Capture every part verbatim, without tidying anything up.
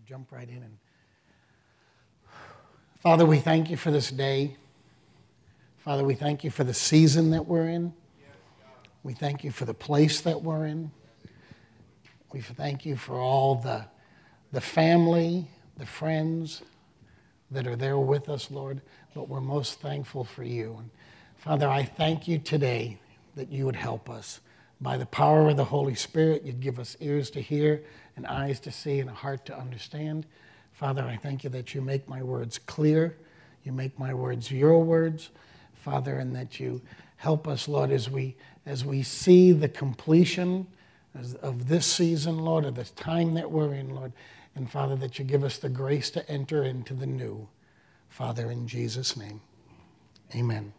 Jump right in. And Father, we thank you for this day. Father, we thank you for the season that we're in. We thank you for the place that we're in. We thank you for all the, the family, the friends that are there with us, Lord. But we're most thankful for you. And Father, I thank you today that you would help us. By the power of the Holy Spirit, you'd give us ears to hear and eyes to see and a heart to understand. Father, I thank you that you make my words clear. You make my words your words, Father, and that you help us, Lord, as we as we see the completion of this season, Lord, of this time that we're in, Lord. And Father, that you give us the grace to enter into the new. Father, in Jesus' name, amen.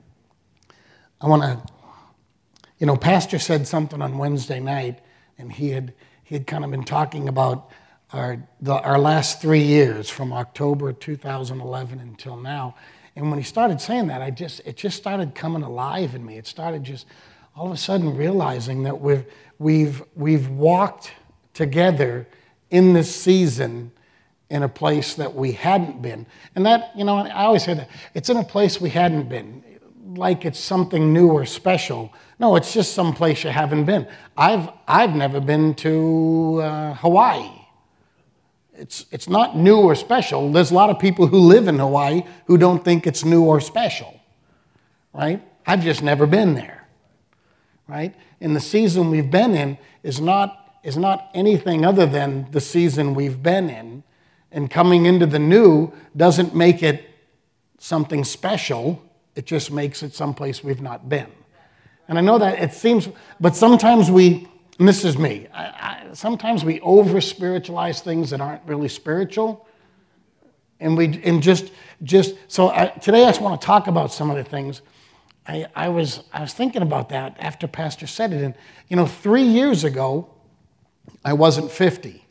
I want to, you know, Pastor said something on Wednesday night, and he had he had kind of been talking about our the, our last three years from October two thousand eleven until now. And when he started saying that, I just it just started coming alive in me. It started just all of a sudden realizing that we've we've we've walked together in this season in a place that we hadn't been. And that, you know, I always say that it's in a place we hadn't been, like it's something new or special. No, it's just some place you haven't been. I've I've never been to uh, Hawaii. It's it's not new or special. There's a lot of people who live in Hawaii who don't think it's new or special, right? I've just never been there, right? And the season we've been in is not is not anything other than the season we've been in. And coming into the new doesn't make it something special. It just makes it someplace we've not been. And I know that it seems, but sometimes we, and this is me, I, I, sometimes we over-spiritualize things that aren't really spiritual. And we, and just, just so I, today I just want to talk about some of the things. I, I was, I was thinking about that after Pastor said it. And, you know, three years ago, I wasn't fifty.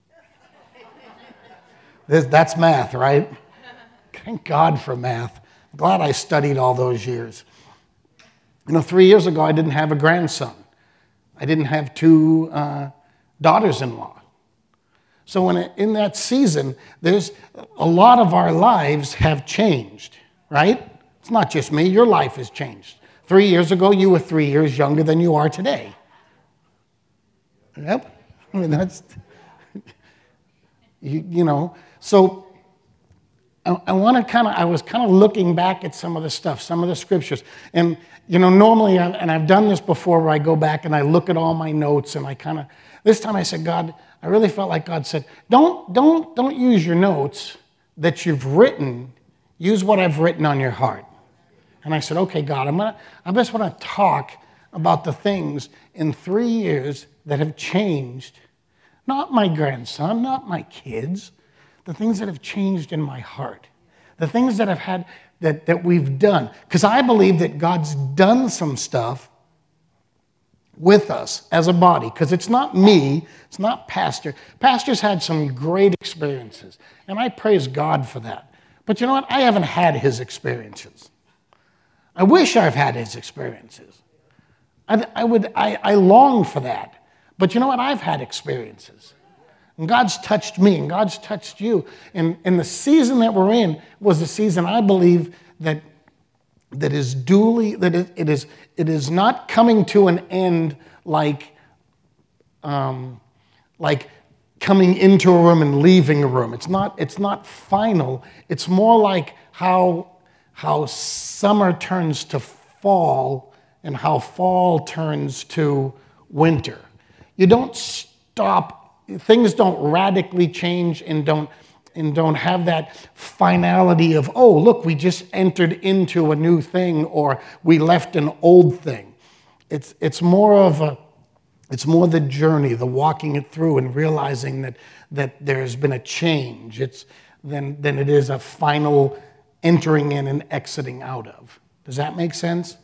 This, that's math, right? Thank God for math. I'm glad I studied all those years. You know, three years ago, I didn't have a grandson. I didn't have two uh, daughters-in-law. So in, a, in that season, there's a lot of our lives have changed, right? It's not just me. Your life has changed. Three years ago, you were three years younger than you are today. Yep. I mean, that's, you, you know, so I, I want to kind of, I was kind of looking back at some of the stuff, some of the scriptures. And, you know, normally, I, and I've done this before where I go back and I look at all my notes and I kind of, this time I said, God, I really felt like God said, don't, don't, don't use your notes that you've written, use what I've written on your heart. And I said, okay, God, I'm gonna, I just want to talk about the things in three years that have changed. Not my grandson, not my kids, the things that have changed in my heart, the things that have had, that, that we've done. Because I believe that God's done some stuff with us as a body. Because it's not me, it's not Pastor. Pastor's had some great experiences, and I praise God for that. But you know what? I haven't had his experiences. I wish I've had his experiences. I, I would, I, I long for that. But you know what? I've had experiences. And God's touched me, and God's touched you. And, and the season that we're in was a season, I believe, that, that is duly, that it, it, is, it is not coming to an end like, um, like coming into a room and leaving a room. It's not, it's not final. It's more like how, how summer turns to fall and how fall turns to winter. You don't stop, things don't radically change and don't, and don't have that finality of, oh, look, we just entered into a new thing or we left an old thing. It's, it's more of a, it's more the journey, the walking it through and realizing that, that there's been a change it's, than, than it is a final entering in and exiting out of. Does that make sense?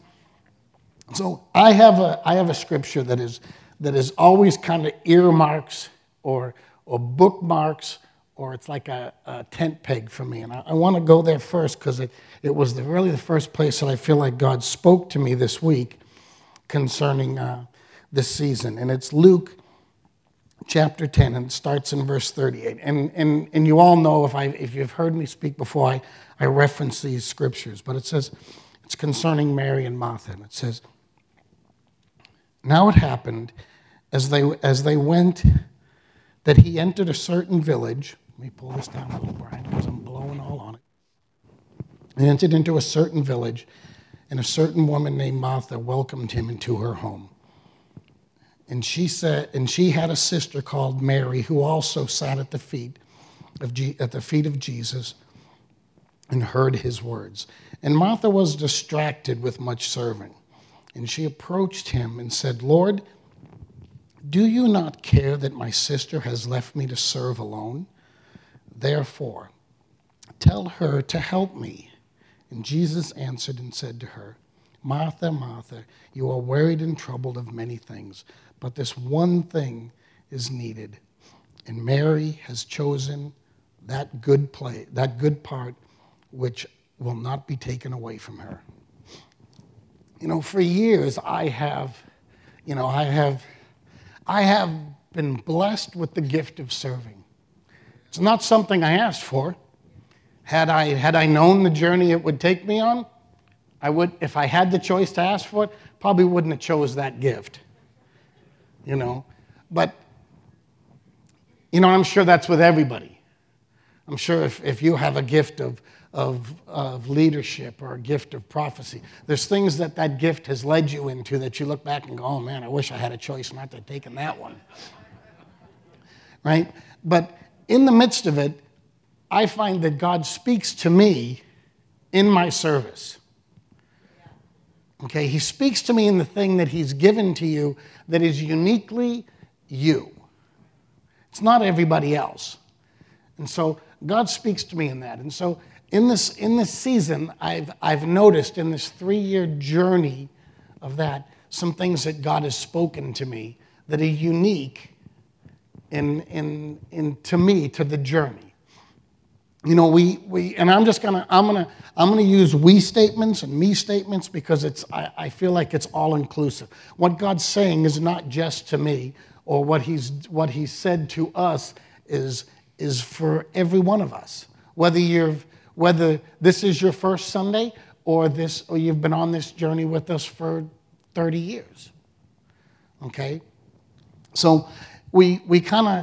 So I have a, I have a scripture that is, that is always kind of earmarks or, or bookmarks, or it's like a, a tent peg for me. And I, I want to go there first because it, it was the, really the first place that I feel like God spoke to me this week concerning uh, this season. And it's Luke chapter ten, and it starts in verse thirty-eight. And, and, and you all know, if, I, if you've heard me speak before, I, I reference these scriptures. But it says, it's concerning Mary and Martha. And it says, now it happened, as they, as they went, that he entered a certain village. Let me pull this down a little, Brian, because I'm blowing all on it. He entered into a certain village, and a certain woman named Martha welcomed him into her home. And she said, and she had a sister called Mary, who also sat at the feet of Je- at the feet of Jesus and heard his words. And Martha was distracted with much serving. And she approached him and said, Lord, do you not care that my sister has left me to serve alone? Therefore, tell her to help me. And Jesus answered and said to her, Martha, Martha, you are worried and troubled of many things, but this one thing is needed. And Mary has chosen that good play, that good part, which will not be taken away from her. You know, for years I have, you know, I have, I have been blessed with the gift of serving. It's not something I asked for. Had I, had I known the journey it would take me on, I would, if I had the choice to ask for it, probably wouldn't have chose that gift. You know, but, you know, I'm sure that's with everybody. I'm sure if, if you have a gift of, of, of leadership or a gift of prophecy, there's things that that gift has led you into that you look back and go, oh man, I wish I had a choice not to have taken that one. Right? But in the midst of it, I find that God speaks to me in my service. Okay, he speaks to me in the thing that he's given to you that is uniquely you. It's not everybody else. And so God speaks to me in that. And so in this in this season, I've I've noticed in this three-year journey of that, some things that God has spoken to me that are unique in in in to me, to the journey. You know, we, we and I'm just gonna I'm gonna I'm gonna use we statements and me statements because it's I, I feel like it's all inclusive. What God's saying is not just to me, or what he's what he said to us is is for every one of us. Whether you're whether this is your first Sunday or this or you've been on this journey with us for thirty years. Okay? So we we kind of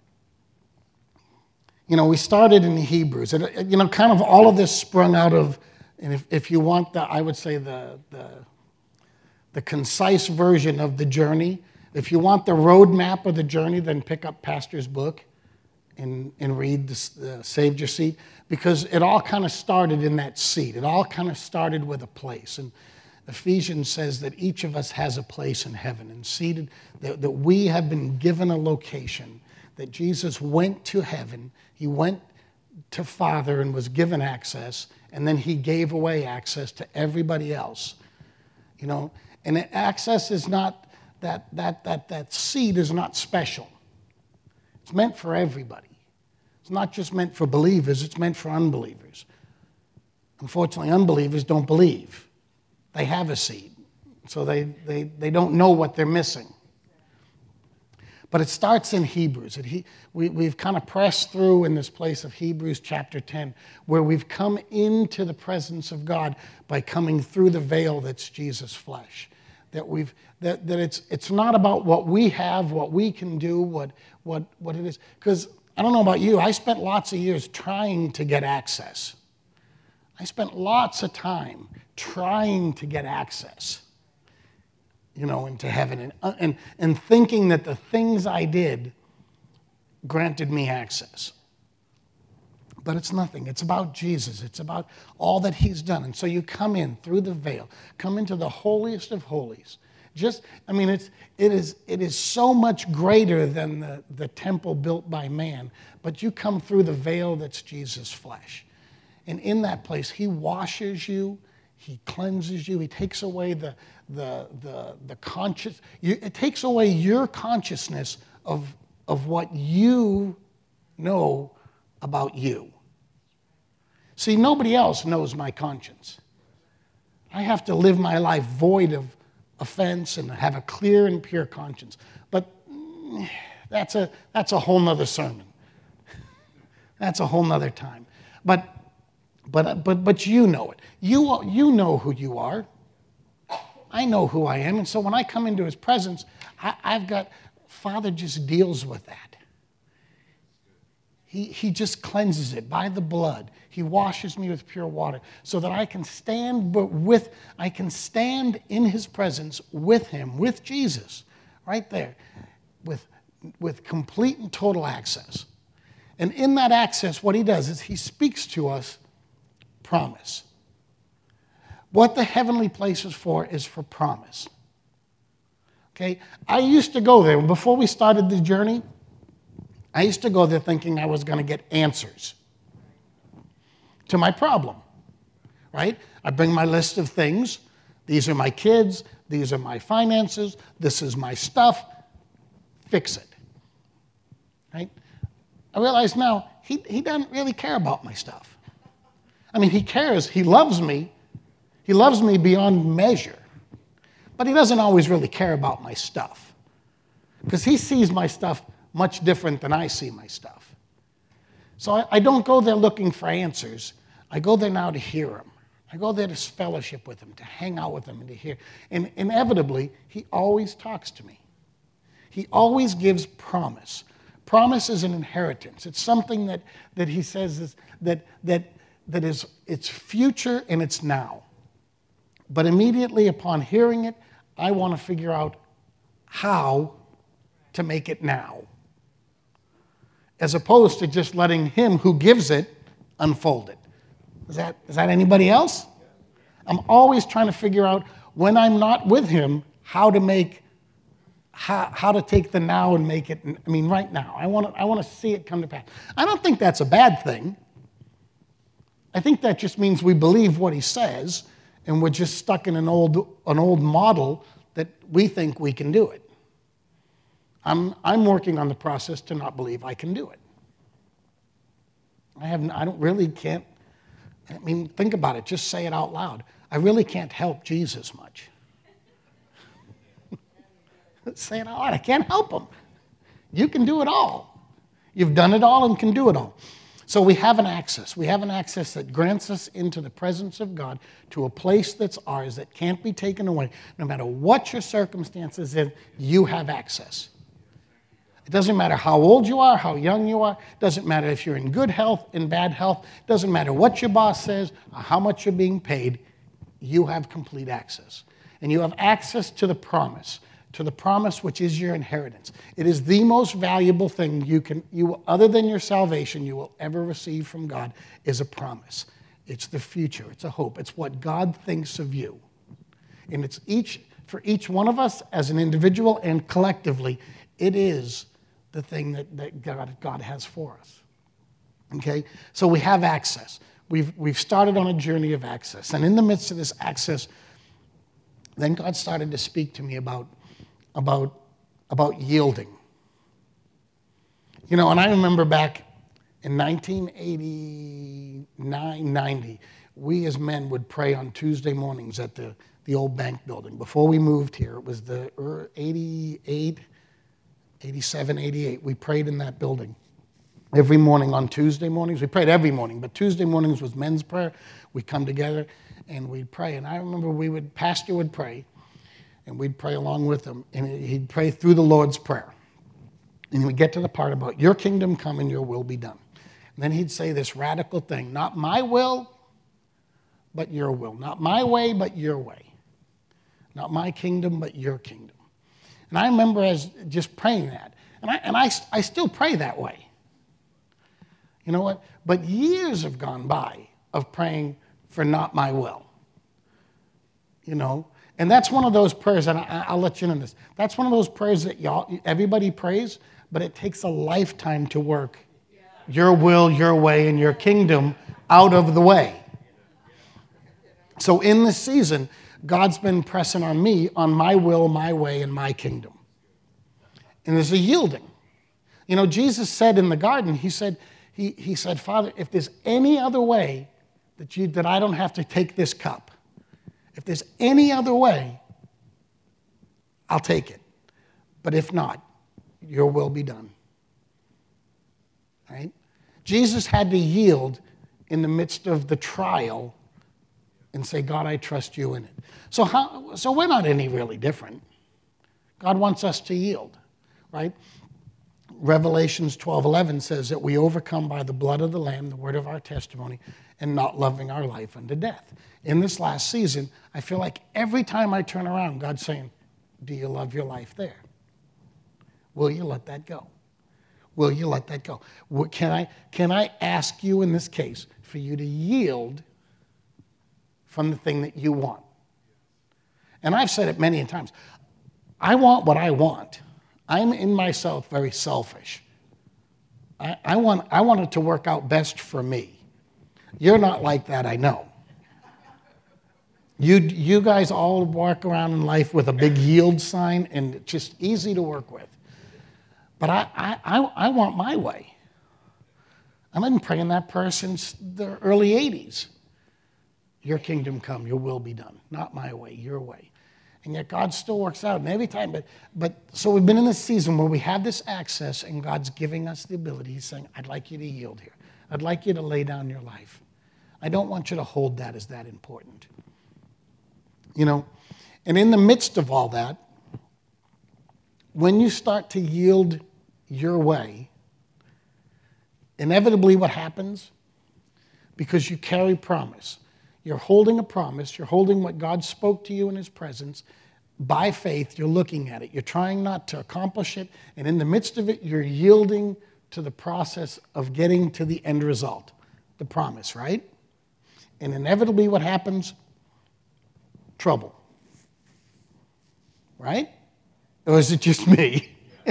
You know, we started in Hebrews. And, you know, kind of all of this sprung out of, and if, if you want the, I would say the, the, the concise version of the journey, if you want the roadmap of the journey, then pick up Pastor's book and, and read the, the Saved Your Seat, because it all kind of started in that seat. It all kind of started with a place. And Ephesians says that each of us has a place in heaven, and seated, that, that we have been given a location, that Jesus went to heaven. He went to Father and was given access, and then he gave away access to everybody else. You know, and access is not, that that that that seat is not special. It's meant for everybody. It's not just meant for believers, it's meant for unbelievers. Unfortunately, unbelievers don't believe. They have a seat, so they they, they don't know what they're missing. But it starts in Hebrews. It, he, we, we've kind of pressed through in this place of Hebrews chapter ten, where we've come into the presence of God by coming through the veil that's Jesus' flesh. That we've that, that it's it's not about what we have, what we can do, what what what it is. Because I don't know about you, I spent lots of years trying to get access. I spent lots of time trying to get access, you know, into heaven, and, and, and thinking that the things I did granted me access. But it's nothing. It's about Jesus. It's about all that he's done. And so you come in through the veil, come into the holiest of holies. Just, I mean, it's, it is, it is so much greater than the, the temple built by man, but you come through the veil that's Jesus' flesh. And in that place, he washes you, he cleanses you, he takes away the, the, the, the conscious, you, it takes away your consciousness of, of what you know about you. See, nobody else knows my conscience. I have to live my life void of offense and have a clear and pure conscience. But that's a, that's a whole nother sermon. That's a whole nother time. But, but, but, but you know it. You, you know who you are. I know who I am. And so when I come into his presence, I, I've got, Father just deals with that. He, he just cleanses it by the blood. He washes me with pure water so that I can stand with, I can stand in his presence with him, with Jesus, right there, with, with complete and total access. And in that access, what he does is he speaks to us promise. What the heavenly place is for is for promise. Okay? I used to go there. Before we started the journey, I used to go there thinking I was going to get answers to my problem, right? I bring my list of things. These are my kids. These are my finances. This is my stuff. Fix it, right? I realize now he, he doesn't really care about my stuff. I mean, he cares. He loves me. He loves me beyond measure. But he doesn't always really care about my stuff because he sees my stuff much different than I see my stuff. So I, I don't go there looking for answers. I go there now to hear him. I go there to fellowship with him, to hang out with him, and to hear. And inevitably, he always talks to me. He always gives promise. Promise is an inheritance. It's something that, that he says is, that, that, that is it's future and it's now. But immediately upon hearing it, I want to figure out how to make it now, as opposed to just letting him who gives it unfold it. Is that, is that anybody else? I'm always trying to figure out when I'm not with him, how to make, how, how to take the now and make it, I mean, right now. I want to, I want to see it come to pass. I don't think that's a bad thing. I think that just means we believe what he says, and we're just stuck in an old, an old model that we think we can do it. I'm, I'm working on the process to not believe I can do it. I have, I don't really can't, I mean, think about it. Just say it out loud. I really can't help Jesus much. Say it out loud. I can't help him. You can do it all. You've done it all and can do it all. So we have an access. We have an access that grants us into the presence of God to a place that's ours that can't be taken away. No matter what your circumstances is, you have access. It doesn't matter how old you are, how young you are. It doesn't matter if you're in good health, in bad health. It doesn't matter what your boss says or how much you're being paid. You have complete access. And you have access to the promise, to the promise which is your inheritance. It is the most valuable thing you can, you, other than your salvation, you will ever receive from God is a promise. It's the future. It's a hope. It's what God thinks of you. And it's each, for each one of us as an individual and collectively, it is the thing that, that God, God has for us. Okay? So we have access. We've, we've started on a journey of access. And in the midst of this access, then God started to speak to me about, about, about yielding. You know, and I remember back in nineteen eighty-nine, ninety, we as men would pray on Tuesday mornings at the, the old bank building. Before we moved here, it was the eighty-eight, eighty-seven, eighty-eight. We prayed in that building every morning on Tuesday mornings. We prayed every morning, but Tuesday mornings was men's prayer. We'd come together and we'd pray. And I remember we would, pastor would pray, and we'd pray along with him. And he'd pray through the Lord's Prayer. And we'd get to the part about your kingdom come and your will be done. And then he'd say this radical thing, not my will, but your will. Not my way, but your way. Not my kingdom, but your kingdom. And I remember as just praying that. And I, and I, I still pray that way. You know what? But years have gone by of praying for not my will. You know? And that's one of those prayers, and I, I'll let you know this. That's one of those prayers that y'all, everybody prays, but it takes a lifetime to work your will, your way, and your kingdom out of the way. So in this season, God's been pressing on me on my will, my way, and my kingdom. And there's a yielding. You know, Jesus said in the garden, he said, he, he said, Father, if there's any other way that, you, that I don't have to take this cup, if there's any other way, I'll take it. But if not, your will be done. Right? Jesus had to yield in the midst of the trial and say, God, I trust you in it. So, how, so we're not any really different. God wants us to yield, right? Revelations twelve eleven says that we overcome by the blood of the Lamb, the word of our testimony, and not loving our life unto death. In this last season, I feel like every time I turn around, God's saying, do you love your life there? Will you let that go? Will you let that go? Can I, can I ask you in this case for you to yield from the thing that you want? And I've said it many times. I want what I want. I'm in myself very selfish. I, I, want, I want it to work out best for me. You're not like that, I know. You, you guys all walk around in life with a big yield sign and it's just easy to work with. But I, I, I, I want my way. I've been praying that person since the early eighties. Your kingdom come, your will be done. Not my way, your way. And yet God still works out. And every time, but, but so we've been in this season where we have this access and God's giving us the ability. He's saying, I'd like you to yield here. I'd like you to lay down your life. I don't want you to hold that as that important. You know, and in the midst of all that, when you start to yield your way, inevitably what happens, because you carry promise, you're holding a promise, you're holding what God spoke to you in his presence, by faith, you're looking at it, you're trying not to accomplish it, and in the midst of it, you're yielding to the process of getting to the end result, the promise, right? And inevitably what happens? Trouble. Right? Or is it just me?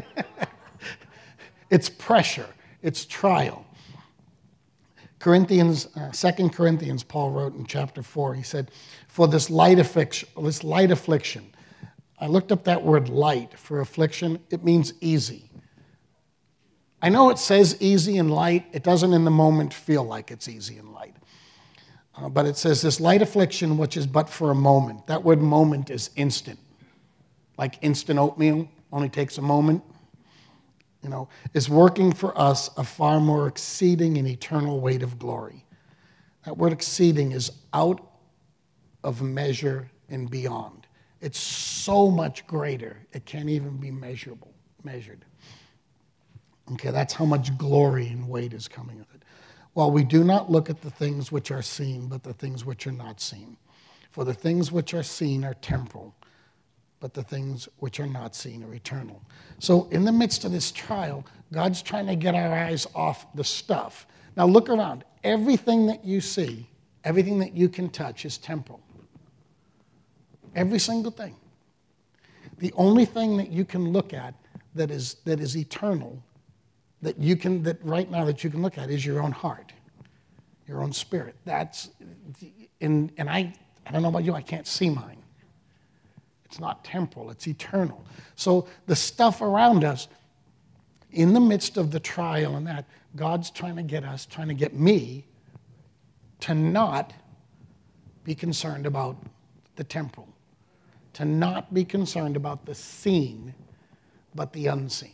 It's pressure. It's trial. Corinthians, uh, Second Corinthians, Paul wrote in chapter four, he said, for this light affliction, this light affliction, I looked up that word light for affliction. It means easy. I know it says easy and light. It doesn't in the moment feel like it's easy and light. Uh, but it says this light affliction, which is but for a moment. That word moment is instant. Like instant oatmeal, only takes a moment. You know, is working for us a far more exceeding and eternal weight of glory. That word exceeding is out of measure and beyond. It's so much greater, it can't even be measurable, measured. Okay, that's how much glory and weight is coming with it. Well, we do not look at the things which are seen, but the things which are not seen. For the things which are seen are temporal, but the things which are not seen are eternal. So in the midst of this trial, God's trying to get our eyes off the stuff. Now look around. Everything that you see, everything that you can touch is temporal. Every single thing. The only thing that you can look at that is, that is eternal, that you can, that right now that you can look at is your own heart, your own spirit. That's, and, and I, I don't know about you, I can't see mine. It's not temporal, it's eternal. So the stuff around us, in the midst of the trial and that, God's trying to get us, trying to get me to not be concerned about the temporal, to not be concerned about the seen, but the unseen.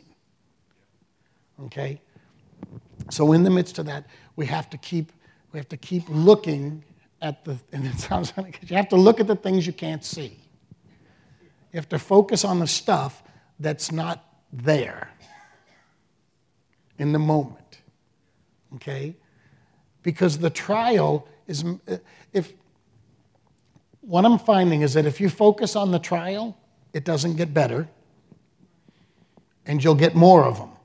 Okay? So in the midst of that, we have to keep, we have to keep looking at the, and it sounds funny, because you have to look at the things you can't see. You have to focus on the stuff that's not there in the moment, okay? Because the trial is, if, what I'm finding is that if you focus on the trial, it doesn't get better, and you'll get more of them.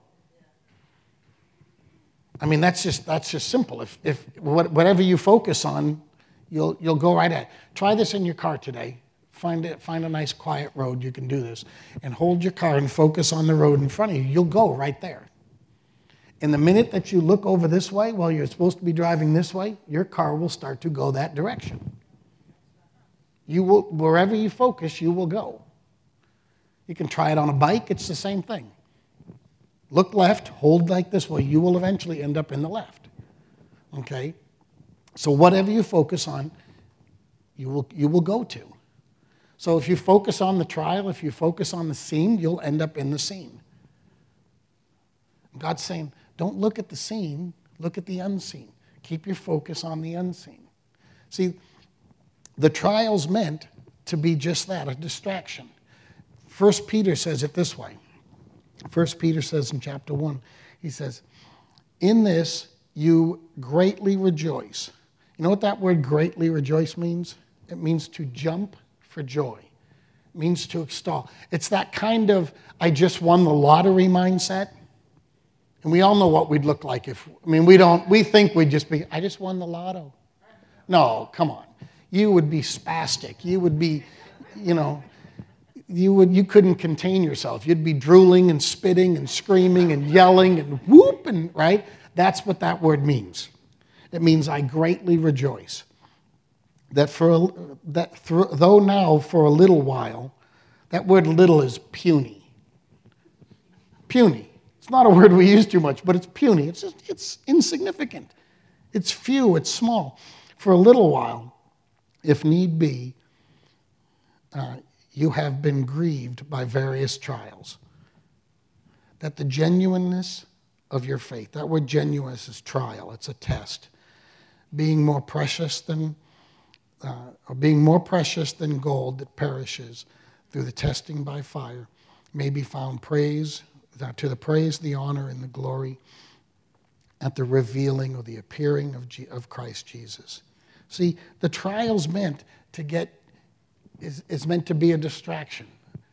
I mean, that's just, that's just simple. If, if whatever you focus on, you'll, you'll go right at it. Try this in your car today. Find, it, find a nice quiet road, you can do this, and hold your car and focus on the road in front of you. You'll go right there. And the minute that you look over this way while you're supposed to be driving this way, your car will start to go that direction. You will, wherever you focus, you will go. You can try it on a bike, it's the same thing. Look left, hold like this way, you will eventually end up in the left. Okay? So whatever you focus on, you will, you will go to. So if you focus on the trial, if you focus on the scene, you'll end up in the scene. God's saying, don't look at the seen, look at the unseen. Keep your focus on the unseen. See, the trial's meant to be just that, a distraction. First Peter says it this way. First Peter says in chapter one, he says, in this you greatly rejoice. You know what that word greatly rejoice means? It means to jump for joy. It means to extol. It's that kind of, I just won the lottery mindset. And we all know what we'd look like if, I mean, we don't, we think we'd just be, I just won the lotto. No, come on. You would be spastic. You would be, you know, you would, you couldn't contain yourself. You'd be drooling and spitting and screaming and yelling and whooping, right? That's what that word means. It means I greatly rejoice. That for a, that through, though now for a little while, that word little is puny. Puny. It's not a word we use too much, but it's puny. It's just, it's insignificant. It's few. It's small. For a little while, if need be, uh, you have been grieved by various trials. That the genuineness of your faith, that word genuineness is trial. It's a test. Being more precious than, uh, or being more precious than gold that perishes through the testing by fire, may be found praise, uh, to the praise, the honor, and the glory at the revealing or the appearing of, G- of Christ Jesus. See, the trial's meant to get, is, is meant to be a distraction.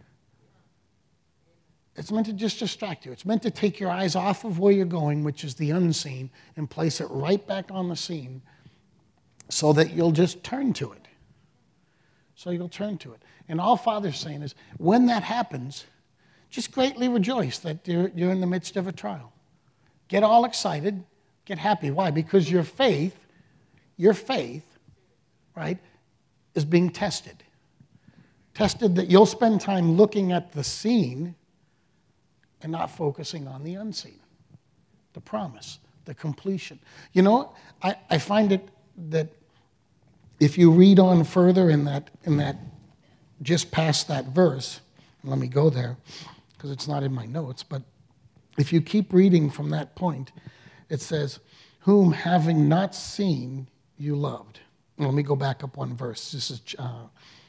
It's meant to just distract you. It's meant to take your eyes off of where you're going, which is the unseen, and place it right back on the scene so that you'll just turn to it. So you'll turn to it. And all Father's saying is, when that happens, just greatly rejoice that you're, you're in the midst of a trial. Get all excited. Get happy. Why? Because your faith, your faith, right, is being tested. Tested that you'll spend time looking at the seen and not focusing on the unseen. The promise, the completion. You know, I, I find it that if you read on further in that, in that, just past that verse, let me go there, because it's not in my notes, but if you keep reading from that point, it says, whom having not seen, you loved. Let me go back up one verse. This is uh,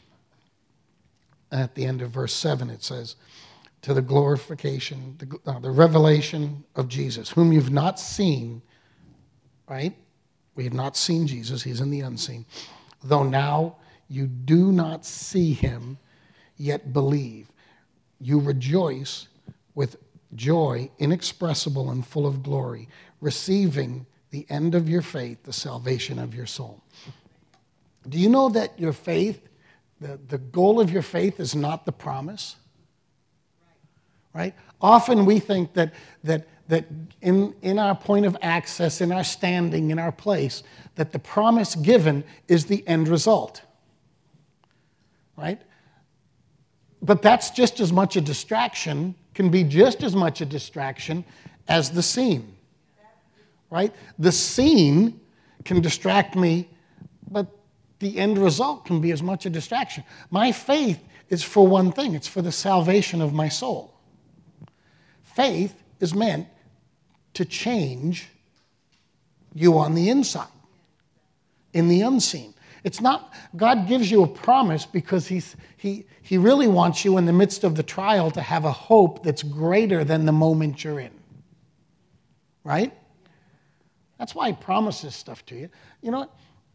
at the end of verse seven, it says, to the glorification, the, uh, the revelation of Jesus, whom you've not seen, right? We have not seen Jesus. He's in the unseen. Though now you do not see him, yet believe. You rejoice with joy inexpressible and full of glory, receiving the end of your faith, the salvation of your soul. Do you know that your faith, the, the goal of your faith is not the promise? Right? Often we think that that that in, in our point of access, in our standing, in our place, that the promise given is the end result. Right? But that's just as much a distraction, can be just as much a distraction as the scene. Right? The scene can distract me, but the end result can be as much a distraction. My faith is for one thing. It's for the salvation of my soul. Faith is meant to change you on the inside, in the unseen. It's not, God gives you a promise because he's, he, he really wants you in the midst of the trial to have a hope that's greater than the moment you're in. Right? That's why he promises stuff to you. You know what?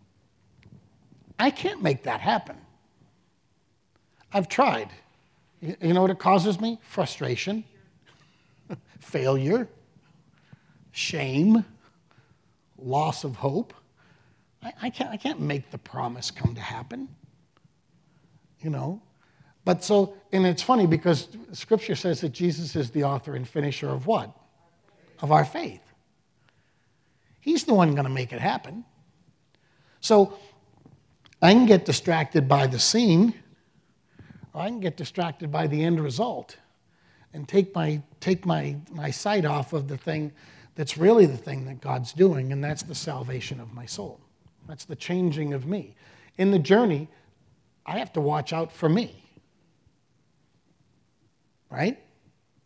I can't make that happen. I've tried. You know what it causes me? Frustration. Failure, shame, loss of hope. I, I, can't, I can't make the promise come to happen, you know. But so, and it's funny because Scripture says that Jesus is the author and finisher of what? Of our faith. He's the one going to make it happen. So I can get distracted by the scene, or I can get distracted by the end result. And take my take my, my sight off of the thing that's really the thing that God's doing, and that's the salvation of my soul. That's the changing of me. In the journey, I have to watch out for me. Right?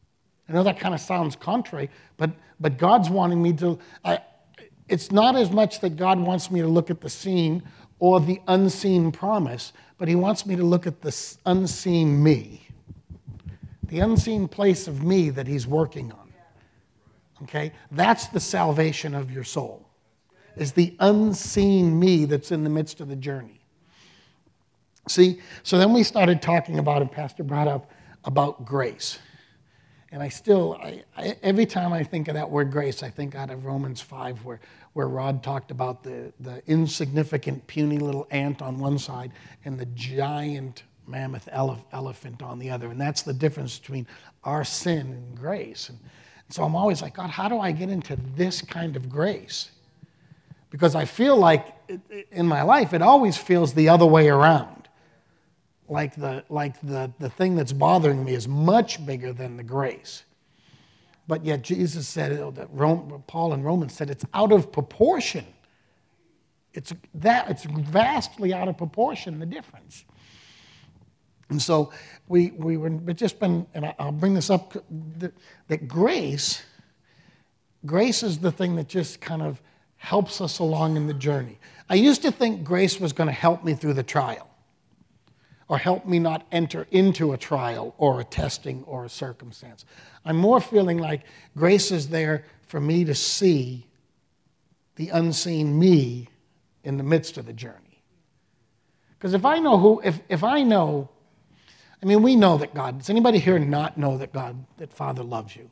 I know that kind of sounds contrary, but, but God's wanting me to, I, it's not as much that God wants me to look at the seen or the unseen promise, but he wants me to look at the unseen me, the unseen place of me that he's working on. Okay? That's the salvation of your soul, is the unseen me that's in the midst of the journey. See, so then we started talking about, and Pastor brought up, about grace. And I still, I, I, every time I think of that word grace, I think out of Romans five, where, where Rod talked about the, the insignificant, puny little ant on one side and the giant mammoth ele- elephant on the other. And that's the difference between our sin and grace. And, and so I'm always like, God, how do I get into this kind of grace? Because I feel like it, it, in my life, it always feels the other way around. Like the like the, the thing that's bothering me is much bigger than the grace. But yet Jesus said, that Rome, Paul in Romans said, it's out of proportion. It's that it's vastly out of proportion, the difference. And so we we were we've just been, and I'll bring this up, that, that grace, grace is the thing that just kind of helps us along in the journey. I used to think grace was going to help me through the trial, or help me not enter into a trial or a testing or a circumstance. I'm more feeling like grace is there for me to see the unseen me in the midst of the journey. Because if I know who, if, if I know, I mean, we know that God, does anybody here not know that God, that Father loves you?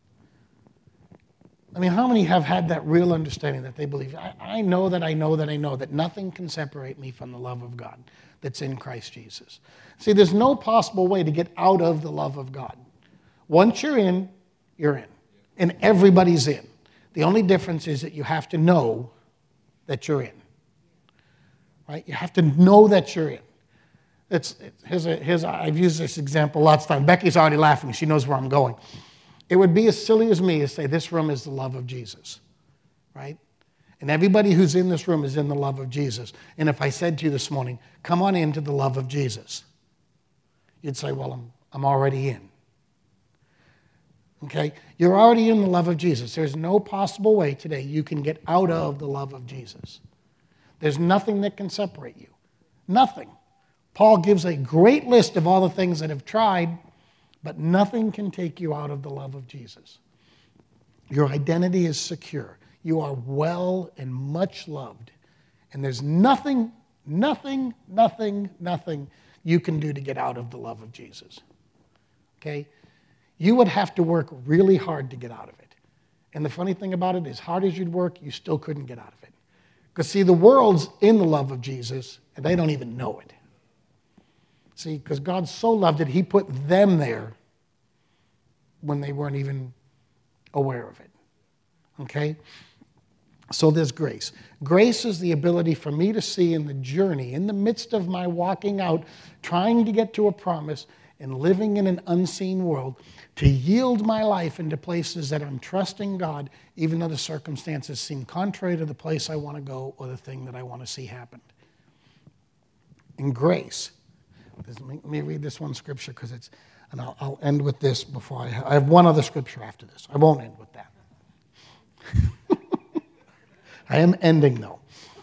I mean, how many have had that real understanding that they believe, I, I know that I know that I know that nothing can separate me from the love of God that's in Christ Jesus. See, there's no possible way to get out of the love of God. Once you're in, you're in. And everybody's in. The only difference is that you have to know that you're in. Right? You have to know that you're in. It's, here's a, here's a, I've used this example lots of times. Becky's already laughing. She knows where I'm going. It would be as silly as me to say this room is the love of Jesus. Right? And everybody who's in this room is in the love of Jesus. And if I said to you this morning, come on into the love of Jesus, you'd say, well, I'm, I'm already in. Okay? You're already in the love of Jesus. There's no possible way today you can get out of the love of Jesus. There's nothing that can separate you. Nothing. Paul gives a great list of all the things that have tried, but nothing can take you out of the love of Jesus. Your identity is secure. You are well and much loved. And there's nothing, nothing, nothing, nothing you can do to get out of the love of Jesus. Okay? You would have to work really hard to get out of it. And the funny thing about it, as hard as you'd work, you still couldn't get out of it. Because see, the world's in the love of Jesus, and they don't even know it. See, because God so loved it, he put them there when they weren't even aware of it. Okay? So there's grace. Grace is the ability for me to see in the journey, in the midst of my walking out, trying to get to a promise and living in an unseen world, to yield my life into places that I'm trusting God, even though the circumstances seem contrary to the place I want to go or the thing that I want to see happen. And grace. Let me read this one scripture because it's, and I'll, I'll end with this before I, I have one other scripture after this. I won't end with that. I am ending though.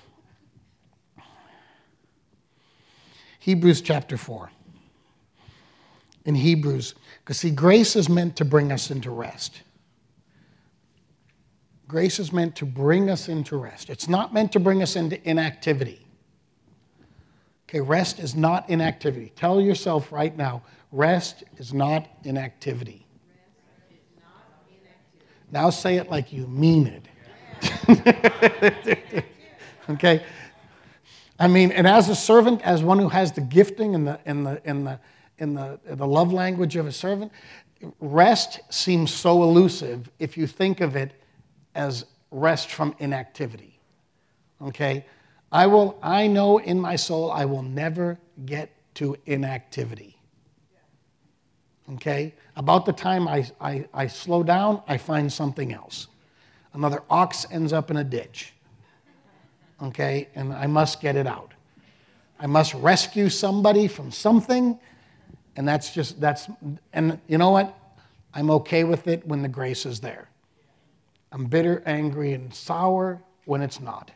Hebrews chapter four. In Hebrews, because see, grace is meant to bring us into rest. Grace is meant to bring us into rest. It's not meant to bring us into inactivity. Okay, rest is not inactivity. Tell yourself right now, rest is not inactivity. Rest is not inactivity. Now say it like you mean it. Okay? I mean, and as a servant, as one who has the gifting and the and the and the in the the love language of a servant, rest seems so elusive if you think of it as rest from inactivity. Okay? I will I know in my soul I will never get to inactivity. Okay? About the time I, I, I slow down, I find something else. Another ox ends up in a ditch. Okay? And I must get it out. I must rescue somebody from something, and that's just, that's, and you know what? I'm okay with it when the grace is there. I'm bitter, angry, and sour when it's not.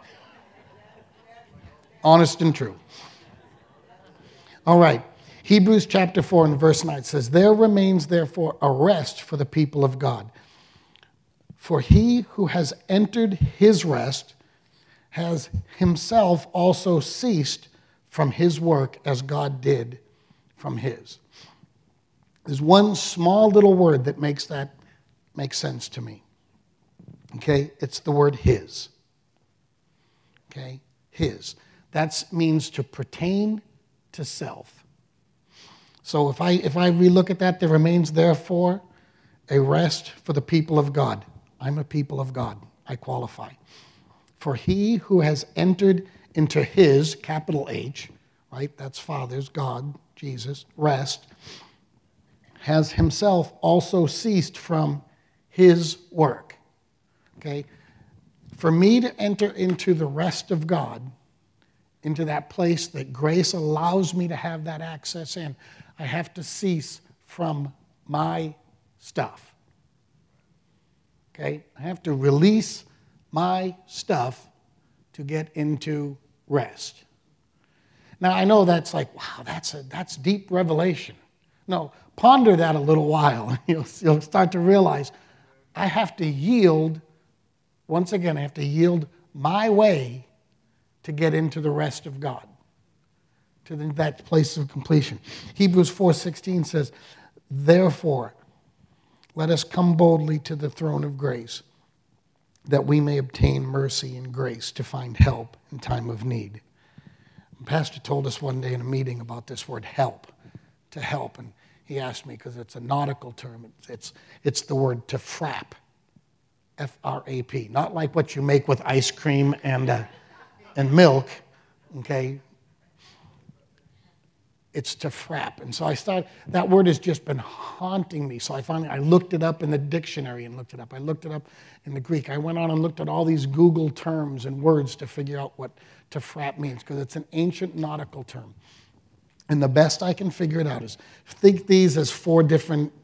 Honest and true. All right. Hebrews chapter four and verse nine says, there remains therefore a rest for the people of God. For he who has entered his rest has himself also ceased from his work as God did from his. There's one small little word that makes that make sense to me. Okay? It's the word his. Okay? His. That means to pertain to self. So if I if I relook at that, there remains therefore a rest for the people of God. I'm a people of God. I qualify. For he who has entered into his, capital H, right? That's Father's, God, Jesus, rest, has himself also ceased from his work. Okay? For me to enter into the rest of God, into that place that grace allows me to have that access in, I have to cease from my stuff. Okay? I have to release my stuff to get into rest. Now, I know that's like, wow, that's a that's deep revelation. No, ponder that a little while. You'll, you'll start to realize I have to yield, once again, I have to yield my way to get into the rest of God, to that place of completion. Hebrews four sixteen says, therefore, let us come boldly to the throne of grace, that we may obtain mercy and grace to find help in time of need. The pastor told us one day in a meeting about this word help, to help, and he asked me, because it's a nautical term, it's, it's, it's the word to frap, F R A P, not like what you make with ice cream and, uh, and milk, okay? It's to frap. And so I started, that word has just been haunting me. So I finally, I looked it up in the dictionary and looked it up. I looked it up in the Greek. I went on and looked at all these Google terms and words to figure out what to frap means, because it's an ancient nautical term. And the best I can figure it out is, think these as four different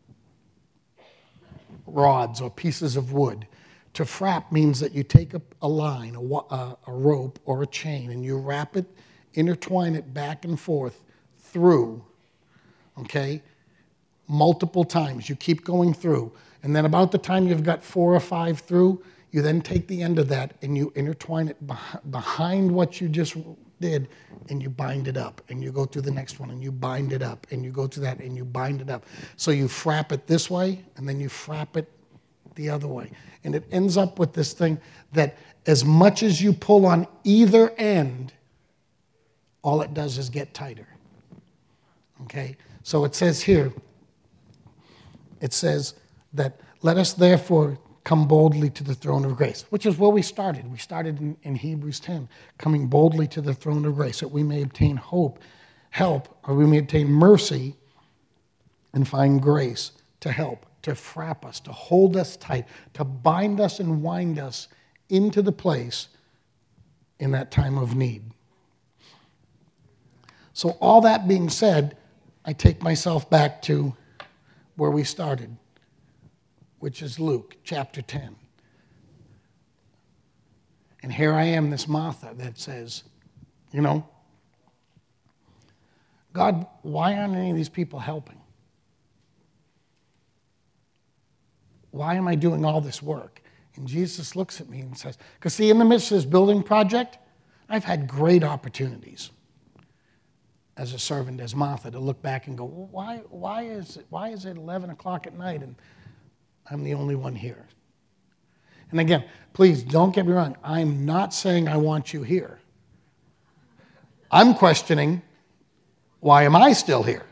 rods or pieces of wood. To frap means that you take a, a line, a, a, a rope or a chain, and you wrap it, intertwine it back and forth through, okay, multiple times. You keep going through. And then about the time you've got four or five through, you then take the end of that and you intertwine it behind what you just did, and you bind it up. And you go through the next one and you bind it up. And you go to that and you bind it up. So you frap it this way and then you frap it the other way. And it ends up with this thing that as much as you pull on either end, all it does is get tighter. Okay? So it says here, it says that let us therefore come boldly to the throne of grace, which is where we started. We started in, in Hebrews ten, coming boldly to the throne of grace, that we may obtain hope, help, or we may obtain mercy and find grace to help, to frap us, to hold us tight, to bind us and wind us into the place in that time of need. So all that being said, I take myself back to where we started, which is Luke chapter ten. And here I am, this Martha that says, you know, God, why aren't any of these people helping? Why am I doing all this work? And Jesus looks at me and says, because see, in the midst of this building project, I've had great opportunities as a servant, as Martha, to look back and go, well, why, why, is it, why is it eleven o'clock at night and I'm the only one here? And again, please don't get me wrong. I'm not saying I want you here. I'm questioning, why am I still here?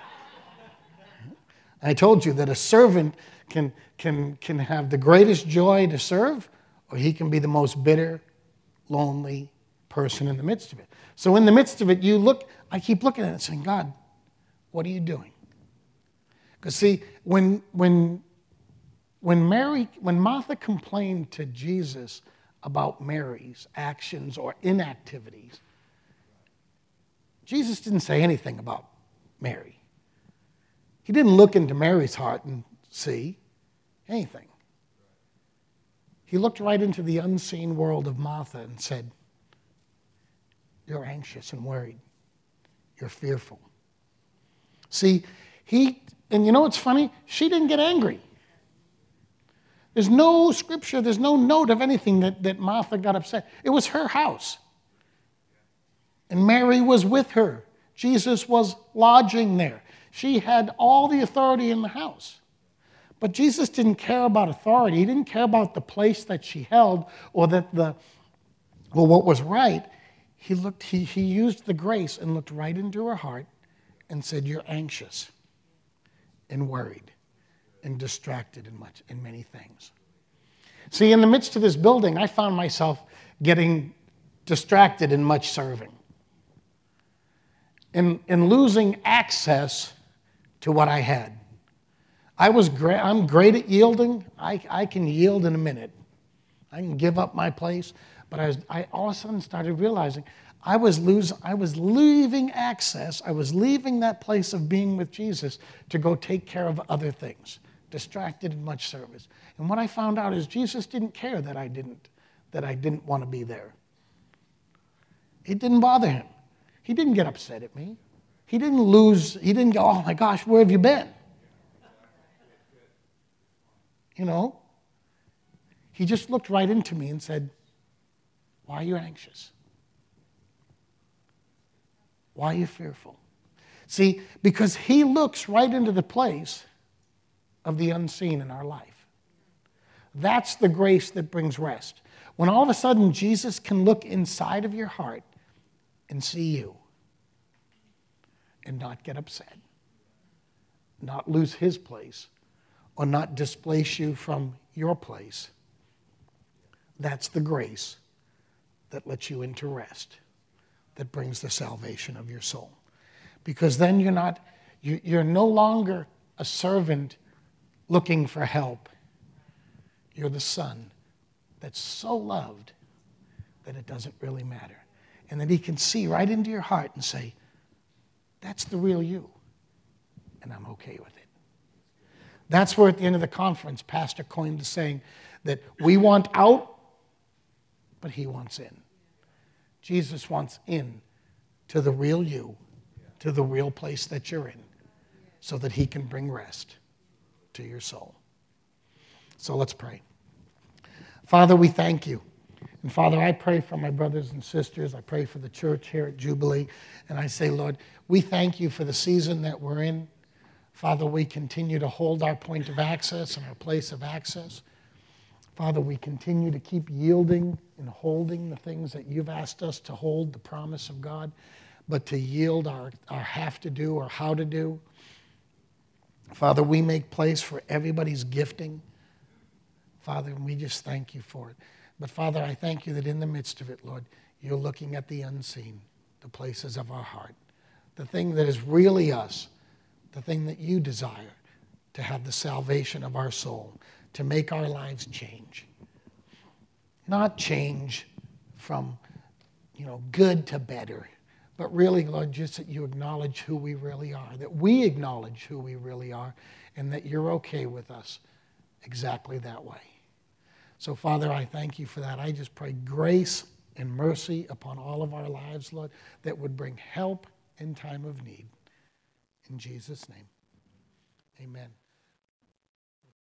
I told you that a servant can, can, can have the greatest joy to serve, or he can be the most bitter, lonely person in the midst of it. So in the midst of it, you look, I keep looking at it and saying, God, what are you doing? Because see, when, when, when Mary, when Martha complained to Jesus about Mary's actions or inactivities, Jesus didn't say anything about Mary. He didn't look into Mary's heart and see anything. He looked right into the unseen world of Martha and said, you're anxious and worried. You're fearful. See, he, and you know what's funny? She didn't get angry. There's no scripture, there's no note of anything that, that Martha got upset. It was her house. And Mary was with her. Jesus was lodging there. She had all the authority in the house. But Jesus didn't care about authority. He didn't care about the place that she held or that the, well, what was right. He looked, he, he used the grace and looked right into her heart and said, you're anxious and worried and distracted in much, in many things. See, in the midst of this building, I found myself getting distracted in much serving. In, in losing access to what I had. I was great, I'm great at yielding. I, I can yield in a minute. I can give up my place. But I, was, I all of a sudden started realizing I was, losing, I was leaving access. I was leaving that place of being with Jesus to go take care of other things. Distracted in much service. And what I found out is Jesus didn't care that I didn't, that I didn't want to be there. It didn't bother him. He didn't get upset at me. He didn't lose, he didn't go, oh my gosh, where have you been? You know? He just looked right into me and said, why are you anxious? Why are you fearful? See, because he looks right into the place of the unseen in our life. That's the grace that brings rest. When all of a sudden Jesus can look inside of your heart and see you and not get upset, not lose his place, or not displace you from your place. That's the grace that lets you into rest, that brings the salvation of your soul. Because then you're not, you're no longer a servant looking for help. You're the son that's so loved that it doesn't really matter. And that he can see right into your heart and say, that's the real you, and I'm okay with it. That's where at the end of the conference, Pastor coined the saying that we want out, but he wants in. Jesus wants in to the real you, to the real place that you're in, so that he can bring rest to your soul. So let's pray. Father, we thank you. And Father, I pray for my brothers and sisters. I pray for the church here at Jubilee. And I say, Lord, we thank you for the season that we're in. Father, we continue to hold our point of access and our place of access. Father, we continue to keep yielding and holding the things that you've asked us to hold, the promise of God, but to yield our, our have to do or how to do. Father, we make place for everybody's gifting. Father, and we just thank you for it. But Father, I thank you that in the midst of it, Lord, you're looking at the unseen, the places of our heart, the thing that is really us, the thing that you desire to have the salvation of our soul, to make our lives change. Not change from, you know, good to better, but really, Lord, just that you acknowledge who we really are, that we acknowledge who we really are, and that you're okay with us exactly that way. So, Father, I thank you for that. I just pray grace and mercy upon all of our lives, Lord, that would bring help in time of need. In Jesus' name, amen.